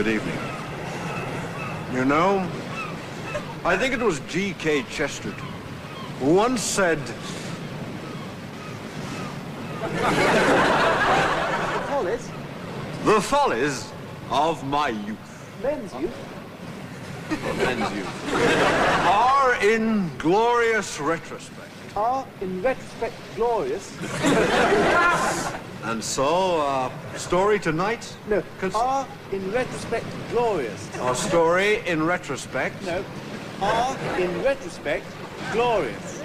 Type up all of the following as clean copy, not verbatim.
Good evening. You know, I think it was G.K. Chesterton who once said... The follies? The follies of my youth. Men's youth? Men's youth. Are in glorious retrospect. Are, in retrospect, glorious? And so, story tonight? No, are, in retrospect, glorious. Our story in retrospect? No, are, in retrospect, glorious.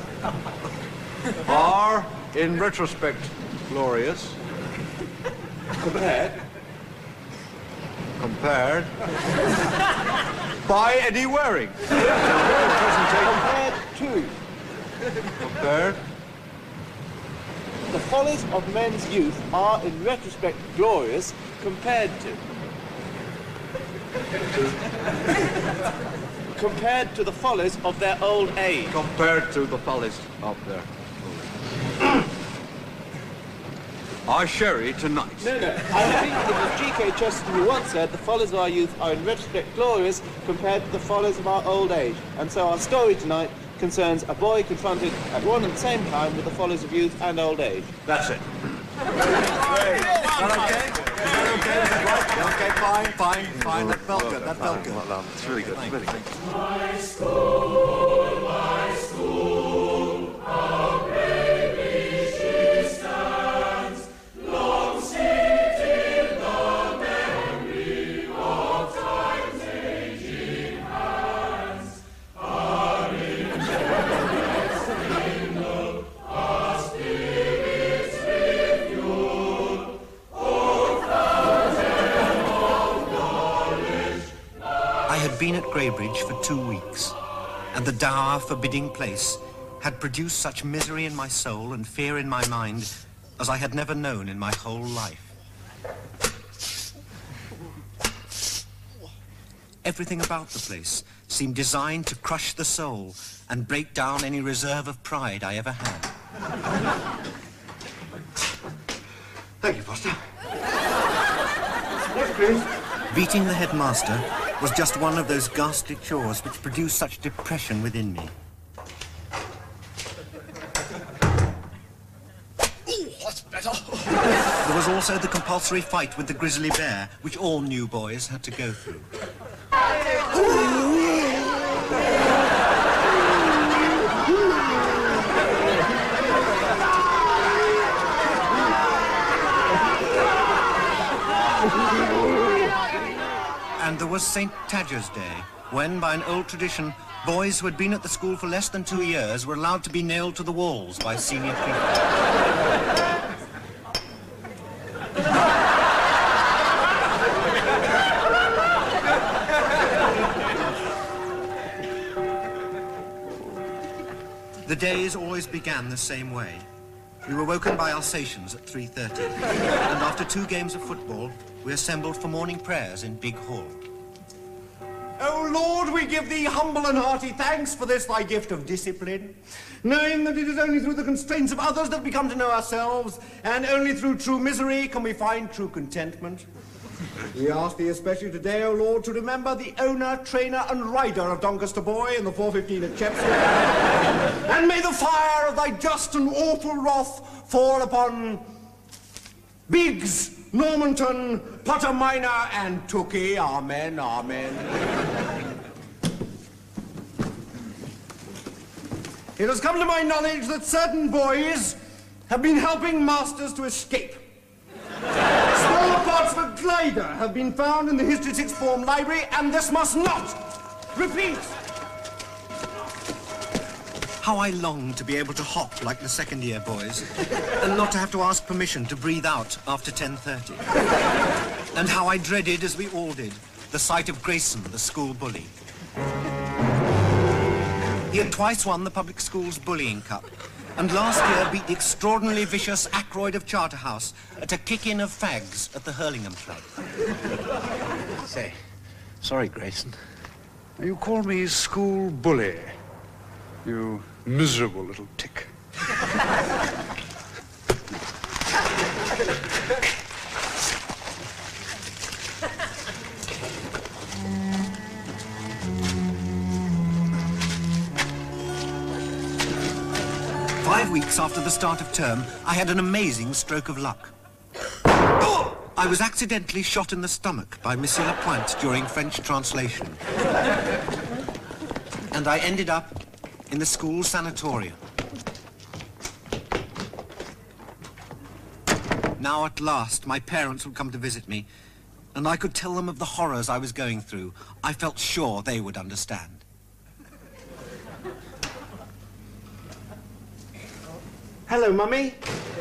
Are, in retrospect, glorious. Compared. Compared. By Eddie Waring. Compared to. Compared. The follies of men's youth are, in retrospect, glorious, compared to. Compared to the follies of their old age. Compared to the follies of their old age. Our sherry tonight. No, I think it was G.K. Chesterton who once said the follies of our youth are, in retrospect, glorious, compared to the follies of our old age. And so our story tonight concerns a boy confronted at one and the same time with the follies of youth and old age. That's it. Great. Is that okay? Is that okay? Is that right? Okay, fine. That felt good. That felt good. Well done. It's really good. Really good. My school, how bravely she stands, long seated the memory of time's aging hands. Our insurance signal, our spirits refuel, oh, fountain of knowledge. I had been at Greybridge for 2 weeks, and the dour, forbidding place had produced such misery in my soul and fear in my mind as I had never known in my whole life. Everything about the place seemed designed to crush the soul and break down any reserve of pride I ever had. Thank you, Foster. Yes, please. Beating the headmaster was just one of those ghastly chores which produced such depression within me. Ooh, that's better. There was also the compulsory fight with the grizzly bear, which all new boys had to go through. And there was St. Tadger's Day, when, by an old tradition, boys who had been at the school for less than 2 years were allowed to be nailed to the walls by senior prefects. The days always began the same way. We were woken by Alsatians at 3:30, and after 2 games of football, we assembled for morning prayers in Big Hall. O Lord, we give thee humble and hearty thanks for this thy gift of discipline, knowing that it is only through the constraints of others that we come to know ourselves, and only through true misery can we find true contentment. We ask thee especially today, O Lord, to remember the owner, trainer, and rider of Doncaster Boy in the 4:15 at Chepstow. And may the fire of thy just and awful wrath fall upon Biggs, Normanton, Potter Minor, and Tookie. Amen, amen. It has come to my knowledge that certain boys have been helping masters to escape. Small parts of a glider have been found in the History Sixth Form library, and this must not repeat. How I longed to be able to hop like the second-year boys, and not to have to ask permission to breathe out after 10:30. And how I dreaded, as we all did, the sight of Grayson, the school bully. He had twice won the public school's bullying cup, and last year beat the extraordinarily vicious Ackroyd of Charterhouse at a kick-in of fags at the Hurlingham Club. Say, sorry, Grayson. You call me school bully. You miserable little tick. 5 weeks after the start of term, I had an amazing stroke of luck. I was accidentally shot in the stomach by Monsieur Lapointe during French translation. And I ended up in the school sanatorium. Now at last, my parents would come to visit me, and I could tell them of the horrors I was going through. I felt sure they would understand. Hello, Mummy.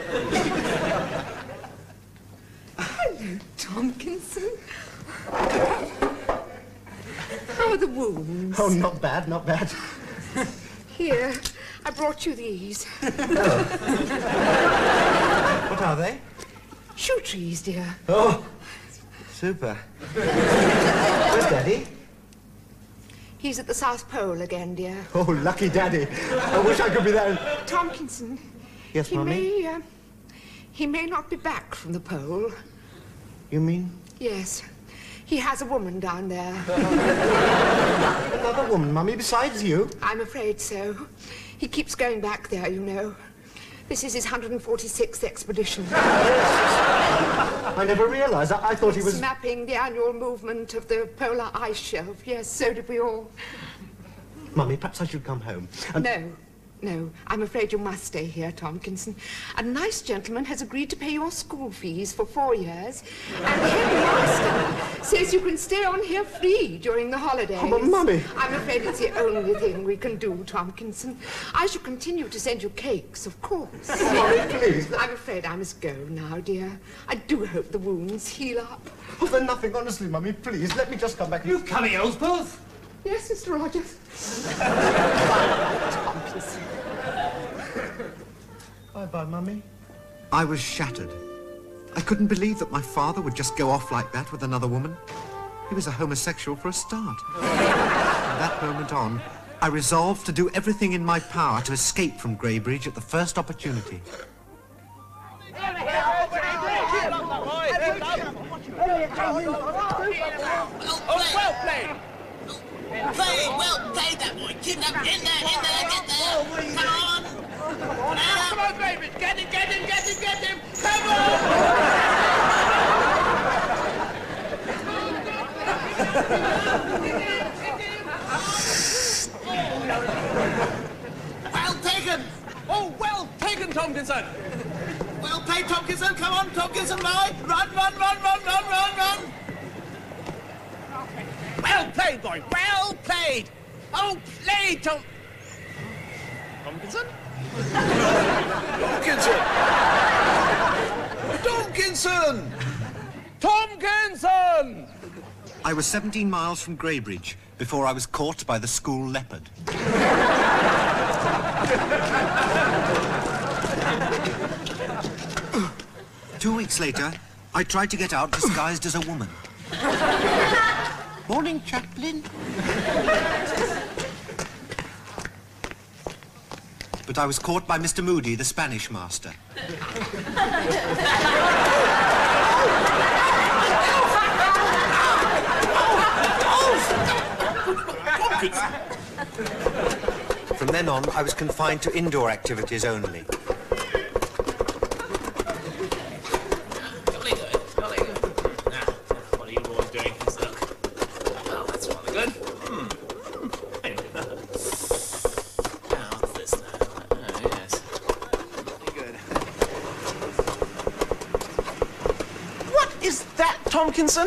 Hello, Tomkinson. How are the wounds? Oh, not bad, not bad. Here, I brought you these. What are they? Shoe trees, dear. Oh, super. Where's Daddy? He's at the South Pole again, dear. Oh, lucky Daddy. I wish I could be there. Tomkinson. Yes, Mummy? He may not be back from the pole. You mean? Yes. He has a woman down there. Another woman, Mummy, besides you? I'm afraid so. He keeps going back there, you know. This is his 146th expedition. I never realized. I thought he was... Mapping the annual movement of the polar ice shelf. Yes, so did we all. Mummy, perhaps I should come home. And... No, I'm afraid you must stay here, Tomkinson. A nice gentleman has agreed to pay your school fees for 4 years, and the headmaster says you can stay on here free during the holidays. Oh, but Mummy! I'm afraid it's the only thing we can do, Tomkinson. I shall continue to send you cakes, of course. Mummy, please. I'm afraid I must go now, dear. I do hope the wounds heal up. Oh, they're nothing, honestly, Mummy. Please, let me just come back. You've come, Ellsworth. Yes, Mr. Rogers. Tomkinson. Bye-bye, Mummy. I was shattered. I couldn't believe that my father would just go off like that with another woman. He was a homosexual for a start. From that moment on, I resolved to do everything in my power to escape from Greybridge at the first opportunity. Well played. Well played, that boy. Keep up. In there, get there. Come on. Come on, baby. Get him. Come on. Well taken. Oh, well taken, Tomkinson. Well played, Tomkinson. Come on, Tomkinson, boy. Run. Well played, boy. Well played. Oh, played, Tomkinson? Tomkinson! I was 17 miles from Greybridge before I was caught by the school leopard. 2 weeks later, I tried to get out disguised as a woman. Morning, Chaplain. But I was caught by Mr. Moody, the Spanish master. From then on, I was confined to indoor activities only. What are you boys doing? Look. Oh, that's rather good. Now, what's this now? Oh, yes. Good. What is that, Tomkinson?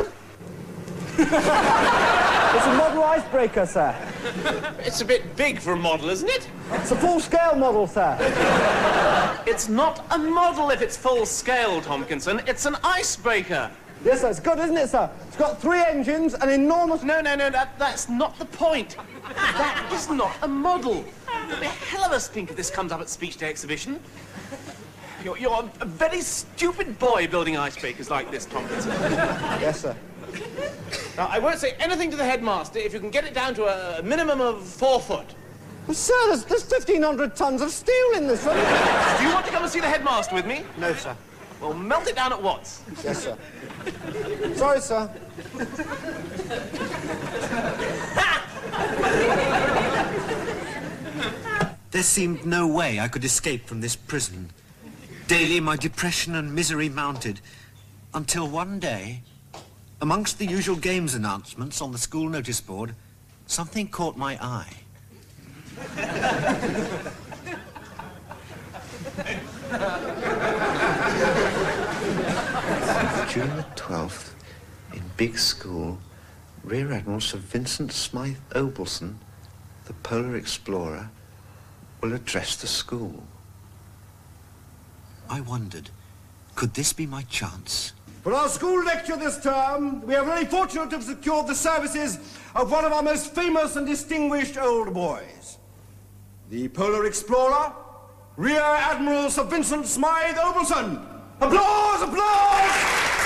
It's a model icebreaker, sir. It's a bit big for a model, isn't it? It's a full-scale model, sir. It's not a model if it's full scale, Tomkinson. It's an icebreaker. Yes, sir. It's good, isn't it, sir? It's got 3 engines, an enormous... No, that's not the point. That is not a model. There'll be a hell of a stink if this comes up at Speech Day exhibition. You're a very stupid boy building icebreakers like this, Tomkinson. Yes, sir. Now, I won't say anything to the headmaster if you can get it down to a minimum of 4 foot. Well, sir, there's 1,500 tons of steel in this one. Do you want to come and see the headmaster with me? No, sir. Well, melt it down at once. Yes, sir. Sorry, sir. There seemed no way I could escape from this prison. Daily my depression and misery mounted, until one day, amongst the usual games announcements on the school notice board, something caught my eye. June the 12th, in Big School, Rear Admiral Sir Vincent Smythe Obleson, the polar explorer, will address the school. I wondered, could this be my chance? For our school lecture this term, we are very fortunate to have secured the services of one of our most famous and distinguished old boys. The polar explorer, Rear Admiral Sir Vincent Smythe Obleson. Applause, applause!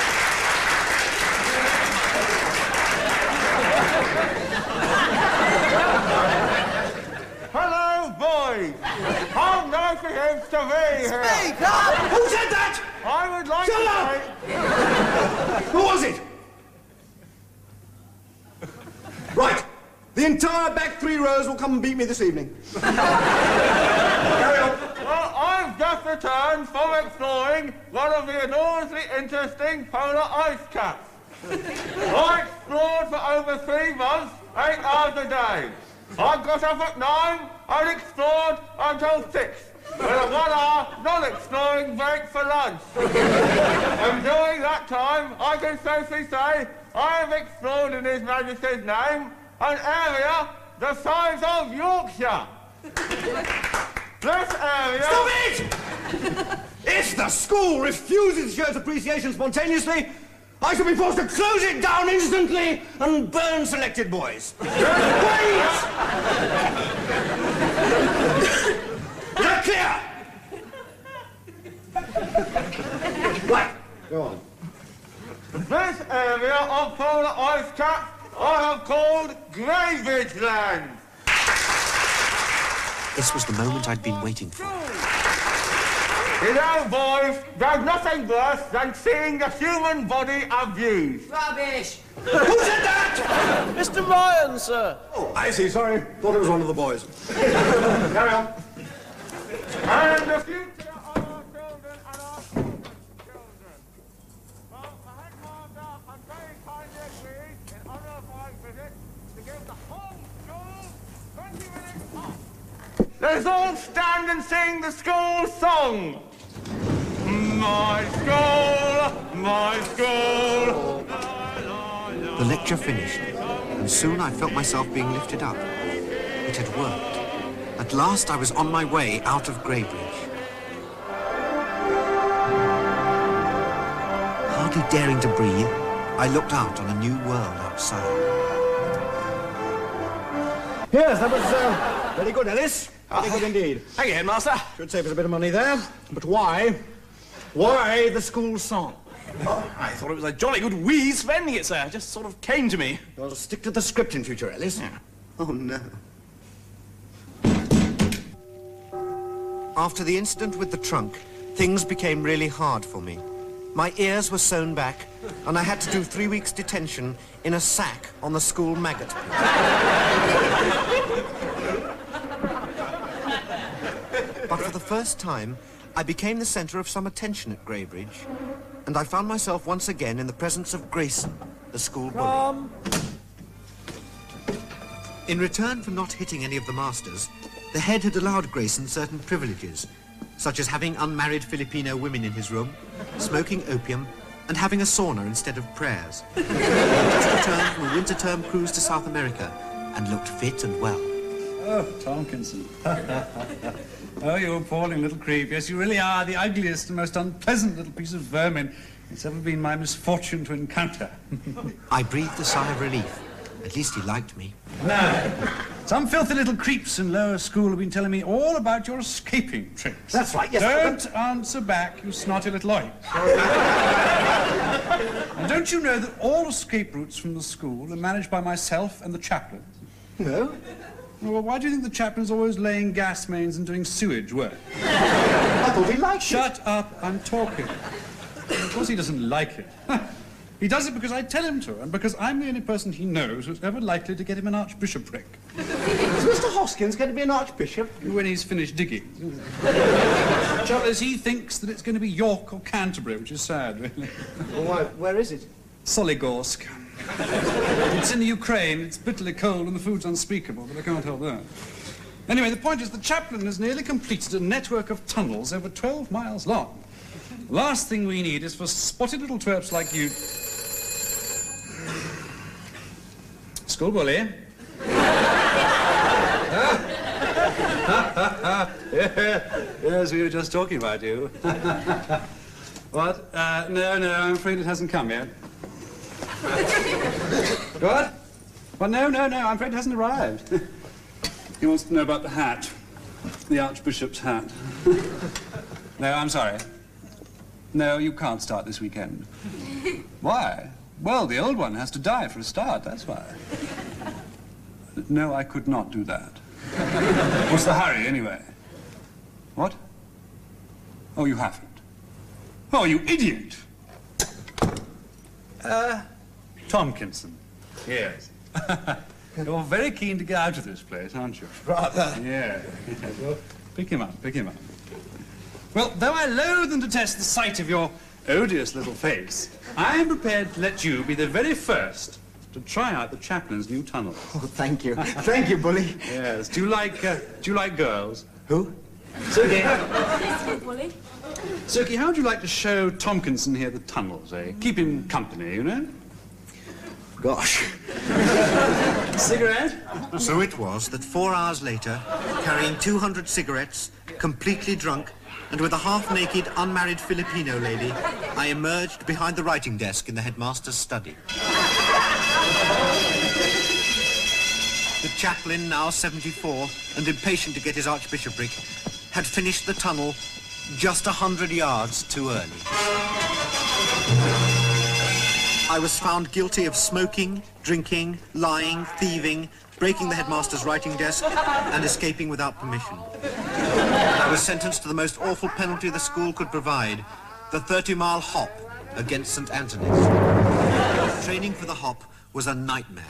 Hello, boys. How nice it is to be here. Speak up! Who said that? I would like Shut to up! Who was it? Right. The entire back 3 rows will come and beat me this evening. Carry on. Well, I've just returned from exploring one of the enormously interesting polar ice caps. I explored for over 3 months, 8 hours a day. I got up at 9 and explored until 6, with a 1-hour non-exploring break for lunch. And during that time, I can safely say I have explored in His Majesty's name an area the size of Yorkshire. This area... Stop it! If the school refuses to show its appreciation spontaneously, I shall be forced to close it down instantly and burn selected boys. Wait! Is that clear? Right, go on. This area of polar ice cap I have called Graybridge Land. This was the moment I'd been waiting for. You know, boys, there's nothing worse than seeing the human body abused. Rubbish! Who said that? Mr. Ryan, sir. Oh, I see, sorry. Thought it was one of the boys. Carry on. And the future of our children and our children's children. Well, the headmaster has very kindly agreed, in honour of my visit, to give the whole school 20 minutes off. Let's all stand and sing the school song. My school, my school. The lecture finished, and soon I felt myself being lifted up. It had worked. At last I was on my way out of Graybridge. Hardly daring to breathe, I looked out on a new world outside. Yes, that was very good, Ellis. Very good indeed. Thank you, Headmaster. Should save us a bit of money there. But why? Why the school song? Oh, I thought it was a jolly good wheeze for ending it, sir. It just sort of came to me. Well, stick to the script in future, Ellis. Yeah. Oh, no. After the incident with the trunk, things became really hard for me. My ears were sewn back, and I had to do 3 weeks' detention in a sack on the school maggot pit. But for the first time, I became the centre of some attention at Graybridge, and I found myself once again in the presence of Grayson, the school bully. In return for not hitting any of the masters, the head had allowed Grayson certain privileges, such as having unmarried Filipino women in his room, smoking opium, and having a sauna instead of prayers. He just returned from a winter term cruise to South America and looked fit and well. Oh, Tomkinson. Oh, you appalling little creep. Yes, you really are the ugliest and most unpleasant little piece of vermin it's ever been my misfortune to encounter. I breathed a sigh of relief. At least he liked me. Now, some filthy little creeps in lower school have been telling me all about your escaping tricks. That's right, yes. Don't answer back, you snotty little oik. And don't you know that all escape routes from the school are managed by myself and the chaplain? No. Well, why do you think the chaplain's always laying gas mains and doing sewage work? I thought he liked it. Shut up, I'm talking. Of course he doesn't like it. He does it because I tell him to, and because I'm the only person he knows who's ever likely to get him an archbishopric. Is Mr. Hoskins going to be an archbishop? When he's finished digging. Trouble is, he thinks that it's going to be York or Canterbury, which is sad, really. Well, where is it? Soligorsk. It's in the Ukraine. It's bitterly cold and the food's unspeakable, but I can't help that. Anyway, the point is the chaplain has nearly completed a network of tunnels over 12 miles long. The last thing we need is for spotted little twerps like you... School bully. Yes, we were just talking about you. What? No, I'm afraid it hasn't come yet. What? Well, no, I'm afraid it hasn't arrived. He wants to know about the hat. The Archbishop's hat. No, I'm sorry. No, you can't start this weekend. Why? Well, the old one has to die for a start, that's why. No, I could not do that. What's the hurry, anyway? What? Oh, you haven't. Oh, you idiot! Tomkinson. Yes. You're very keen to get out of this place, aren't you? Rather. Yeah. Well, pick him up. Well, though I loathe and detest the sight of your odious little face, I am prepared to let you be the very first to try out the chaplain's new tunnel. Oh, thank you. Thank you, Bully. Yes. Do you like girls? Who? Suki. Yes, Bully. Suki, how would you like to show Tomkinson here the tunnels, eh? Keep him company, you know? Gosh. Cigarette? So it was that 4 hours later, carrying 200 cigarettes, completely drunk, and with a half-naked, unmarried Filipino lady, I emerged behind the writing desk in the headmaster's study. The chaplain, now 74, and impatient to get his archbishopric, had finished the tunnel just 100 yards too early. I was found guilty of smoking, drinking, lying, thieving, breaking the headmaster's writing desk, and escaping without permission. I was sentenced to the most awful penalty the school could provide, the 30-mile hop against St. Antony's. Training for the hop was a nightmare.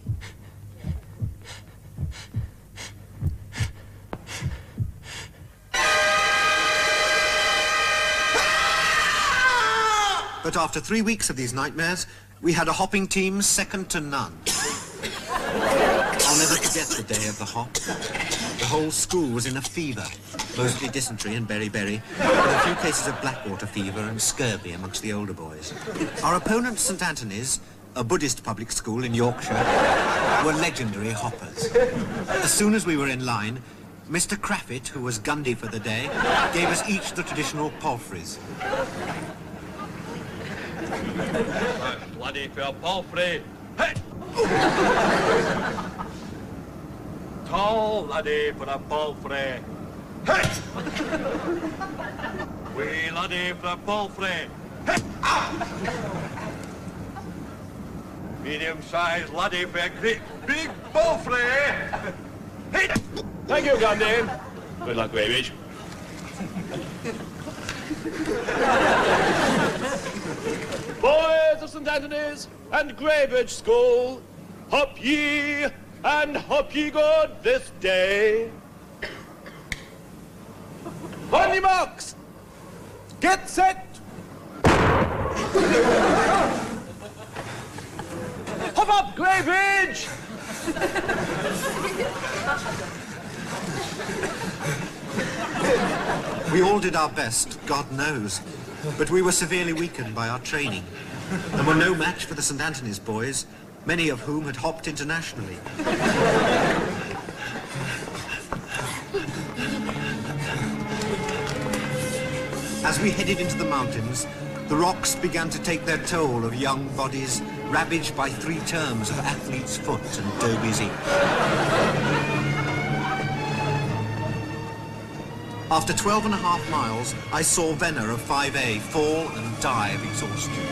But after 3 weeks of these nightmares, we had a hopping team second to none. I'll never forget the day of the hop. The whole school was in a fever, mostly dysentery and beriberi, with a few cases of blackwater fever and scurvy amongst the older boys. Our opponents, St. Antony's, a Buddhist public school in Yorkshire, were legendary hoppers. As soon as we were in line, Mr. Craffit, who was Gundy for the day, gave us each the traditional palfreys. Bloody for a palfrey. Hey! Tall laddie for a palfrey. Hey! Wee laddie for a palfrey. Hey! Medium-sized laddie for a great big palfrey. Hey! Thank you, Gundy. Good luck, Graybridge. Boys of St. Antony's and Graybridge School, hop ye and hop ye good this day. On your marks, get set. Hop up, Graybridge. We all did our best, God knows, but we were severely weakened by our training and were no match for the St. Antony's boys, many of whom had hopped internationally. As we headed into the mountains, the rocks began to take their toll of young bodies ravaged by 3 terms of athlete's foot and Dobie's eat. After 12.5 miles, I saw Venner of 5A fall and die of exhaustion.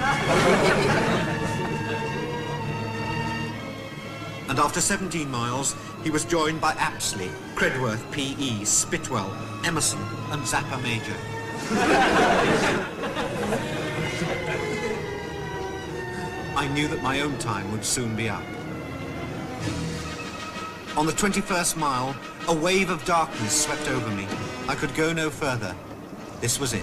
And after 17 miles, he was joined by Apsley, Credworth, P.E., Spitwell, Emerson, and Zappa Major. I knew that my own time would soon be up. On the 21st mile, a wave of darkness swept over me. I could go no further. This was it.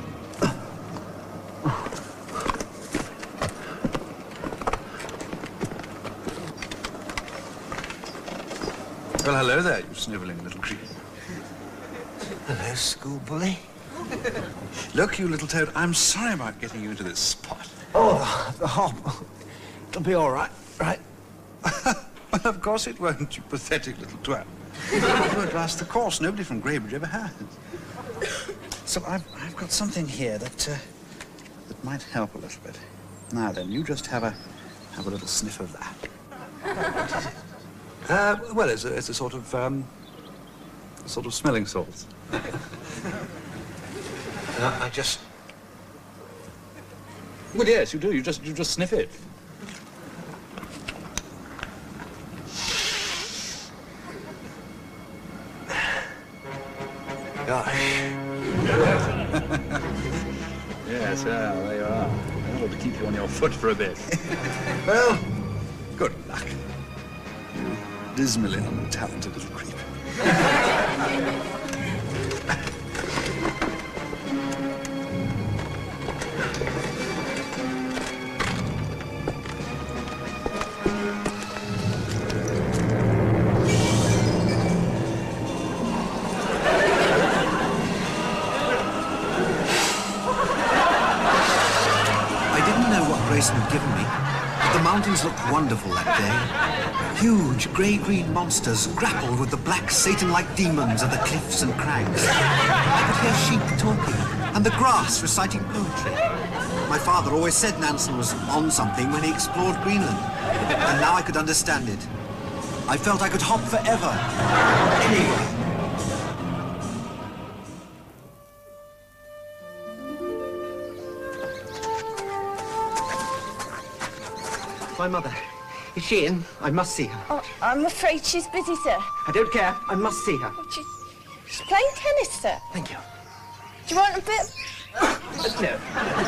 Well, hello there, you snivelling little creep. Hello, school bully. Look, you little toad, I'm sorry about getting you into this spot. Oh, the hop. It'll be all right, right? Well, of course it won't, you pathetic little twat. You won't last the course. Nobody from Greybridge ever has. So I've got something here that might help a little bit. Now then, you just have a little sniff of that. What is it? Well, it's a sort of smelling salt. I just... Well, yes, you do. You just sniff it. Gosh. Yes, there you are. I ought to keep you on your foot for a bit. Well, good luck. You dismally untalented little creep. Had given me, but the mountains looked wonderful that day. Huge grey-green monsters grappled with the black Satan-like demons of the cliffs and crags. I could hear sheep talking and the grass reciting poetry. My father always said Nansen was on something when he explored Greenland, and now I could understand it. I felt I could hop forever, anywhere. My mother. Is she in? I must see her. Oh, I'm afraid she's busy, sir. I don't care. I must see her. She's playing tennis, sir. Thank you. Do you want a bit? No.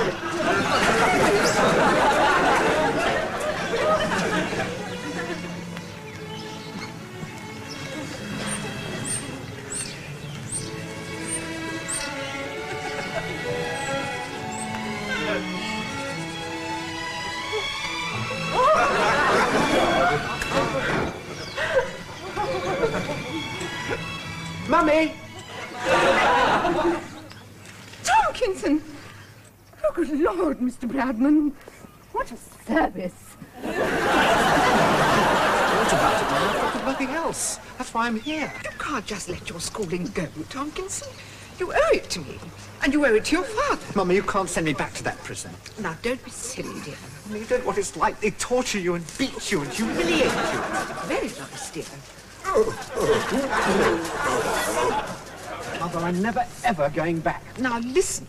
Mummy! Tomkinson! Oh, good Lord, Mr. Bradman. What a service. What about it, Mum? I've got nothing else. That's why I'm here. You can't just let your schooling go, Tomkinson. You owe it to me, and you owe it to your father. Mummy, you can't send me back to that prison. Now, don't be silly, dear. You don't know what it's like. They torture you and beat you and humiliate you. Very nice, dear. Mother, I'm never, ever going back. Now, listen.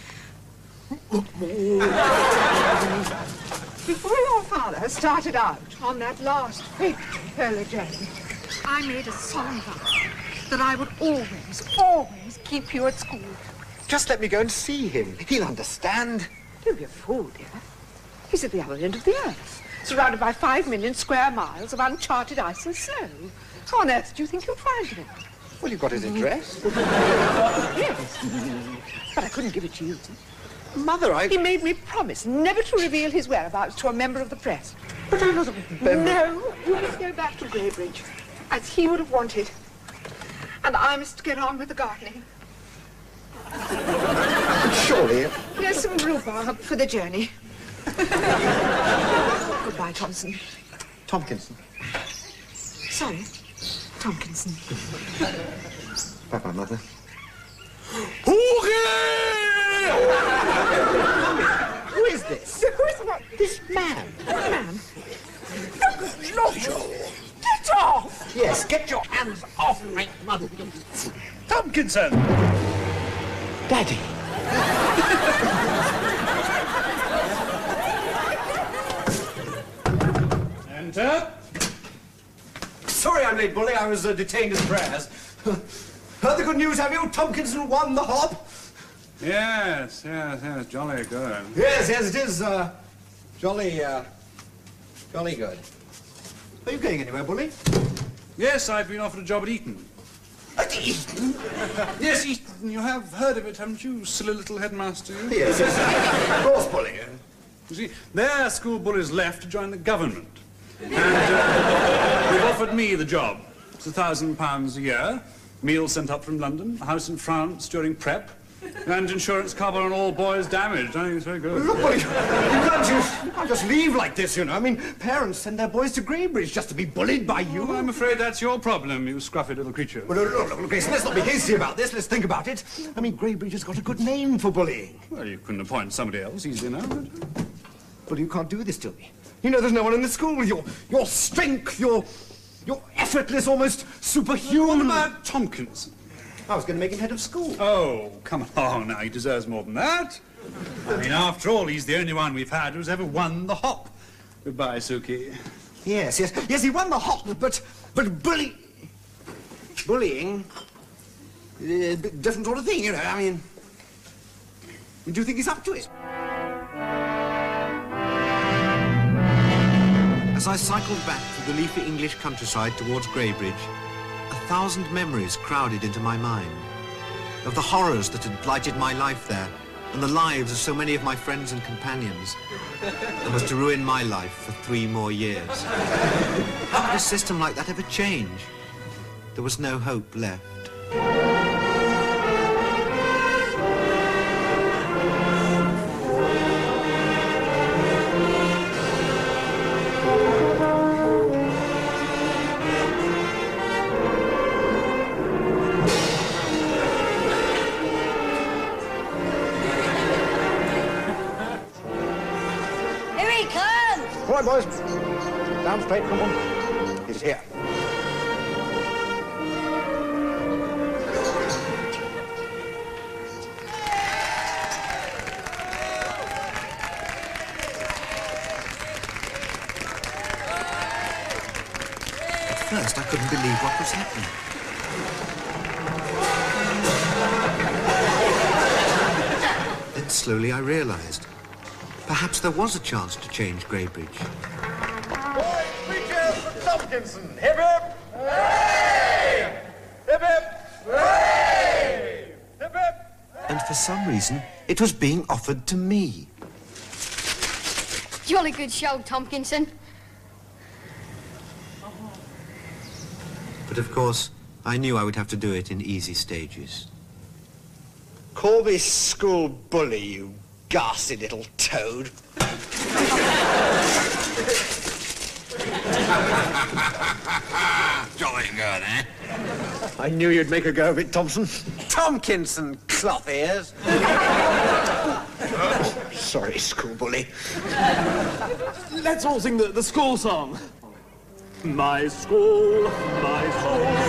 Before your father started out on that last fateful polar journey, I made a solemn vow that I would always, always keep you at school. Just let me go and see him. He'll understand. Don't be a fool, dear. He's at the other end of the earth, surrounded by 5 million square miles of uncharted ice and snow. How on earth do you think you'll find him? Well, you've got his address. Yes, but I couldn't give it to you. Mother, He made me promise never to reveal his whereabouts to a member of the press. But I'm not a member. No, you must go back to Greybridge, as he would have wanted. And I must get on with the gardening. Surely. Here's some rhubarb for the journey. Goodbye, Thompson. Tomkinson. Sorry, Tomkinson. Bye-bye, Mother. Who is this? Who is what? This man. What man? Lord, get off! Yes, get your hands off my mother. Tomkinson! Daddy. Enter. Sorry I'm late, Bully. I was detained in prayers. Heard the good news, have you? Tomkinson won the hop? Yes, jolly good. Yes, it is, jolly, Jolly good. Are you going anywhere, Bully? Yes, I've been offered a job at Eton. At Eton? Yes, Eton. You have heard of it, haven't you, silly little headmaster? Yes, of course, Bully. You see, their school bullies left to join the government. And they've offered me the job. It's £1,000 a year, meals sent up from London, a house in France during prep, and insurance cover on all boys damaged. I think it's very good. Look, Bully, you can't just leave like this, you know. I mean, parents send their boys to Greybridge just to be bullied by you. Well, I'm afraid that's your problem, you scruffy little creature. Well, look, Grayson, let's not be hasty about this. Let's think about it. I mean, Greybridge has got a good name for bullying. Well, you couldn't appoint somebody else easily enough. Well, you can't do this to me. You know, there's no one in the school with your strength, your effortless, almost superhuman... What about Tompkinson? I was going to make him head of school. Oh, come on now, he deserves more than that. I mean, after all, he's the only one we've had who's ever won the hop. Goodbye, Suki. Yes, he won the hop, but bullying, a bit different sort of thing, you know. I mean, do you think he's up to it? As I cycled back through the leafy English countryside towards Greybridge, 1,000 memories crowded into my mind of the horrors that had blighted my life there and the lives of so many of my friends and companions, and was to ruin my life for 3 more years. How could a system like that ever change? There was no hope left. All right, boys. Down straight, come on. He's here. At first, I couldn't believe what was happening. Then slowly I realized perhaps there was a chance to change Greybridge. Boys, three cheers for Tompkinson. Hip hip! Hooray! Hip hip! Hooray! Hip hip! And for some reason, it was being offered to me. Jolly good show, Tompkinson. But of course, I knew I would have to do it in easy stages. Call me school bully, you ghastly little toad. Jolly good, eh? I knew you'd make a go of it, Thompson. Tompkinson, cloth ears. Sorry, school bully. Let's all sing the school song. My school, my soul.